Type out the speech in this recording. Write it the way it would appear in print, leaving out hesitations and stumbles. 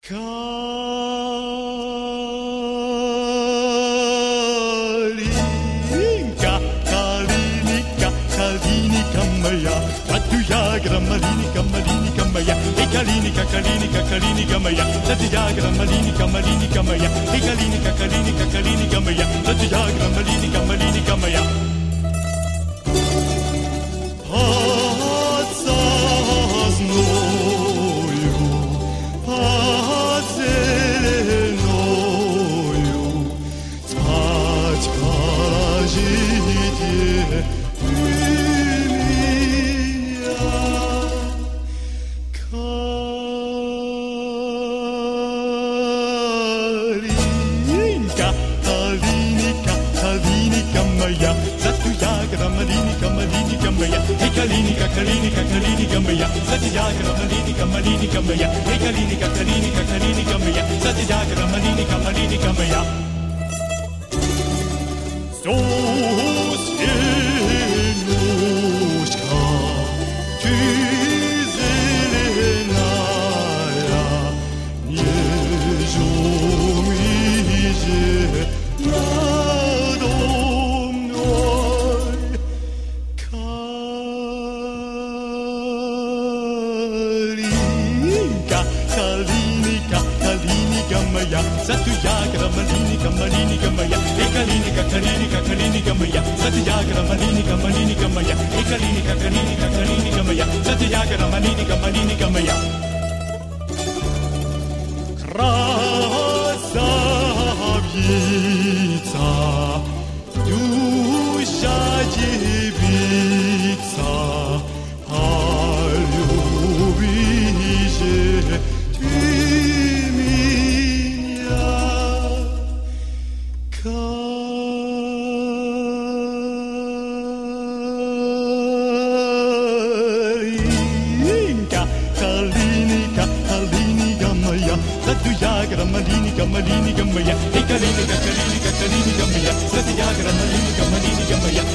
Kalinka, Kalinika, Kalinika moja, sad ću ja gram Malinika, Malinika moja. Ej Kalinika, Kalinika, Kalinika moja, sad ću ja gram Malinika, Malinika moja. Ej Kalinika, Kalinika, Kalinika moja, sad ću ja gram Malinika, Malinika moja. Под сосною, под зеленою, спать положите вы меня. Калинка, Калиника, Калиника моя, зато я гра Малиника, Малиника моя. Эй Калиника, Калиника, Калиника моя, зато я гра Малиника, Малиника моя. Эй Калиника, Калиника, Калиника моя, зато я гра Малиника, Малиника моя. Сосенушка, ты зеленая, не жумиже надо мной. Калинка, Калиника, Калиника моя, зато я гра Малиника, Малиника моя. Эй Калиника, Калиника, Калиника моя, зато я гра Малиника, Малиника моя. Эй Калиника, Калиника, Калиника моя, зато я гра Малиника, Малиника моя. Красавица, душа девица, полюбишь ты меня. Калинка, Калиника, Калиника моя, зато я гра Малиника, Малиника моя. Эй Калиника, Калиника, Калиника моя, зато я гра Малиника, Малиника моя.